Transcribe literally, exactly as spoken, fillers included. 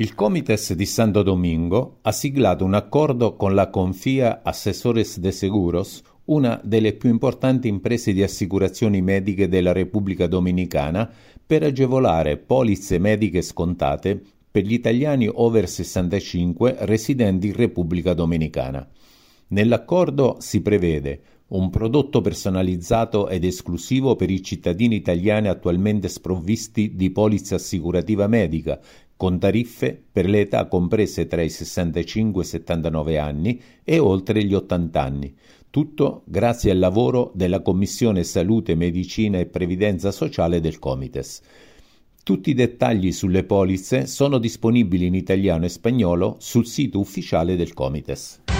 Il Comites di Santo Domingo ha siglato un accordo con la Confía Asesores de Seguros, una delle più importanti imprese di assicurazioni mediche della Repubblica Dominicana, per agevolare polizze mediche scontate per gli italiani over sessantacinque residenti in Repubblica Dominicana. Nell'accordo si prevede un prodotto personalizzato ed esclusivo per i cittadini italiani attualmente sprovvisti di polizza assicurativa medica, con tariffe per le età comprese tra i sessantacinque e i settantanove anni e oltre gli ottanta anni. Tutto grazie al lavoro della Commissione Salute, Medicina e Previdenza Sociale del Comites. Tutti i dettagli sulle polizze sono disponibili in italiano e spagnolo sul sito ufficiale del Comites.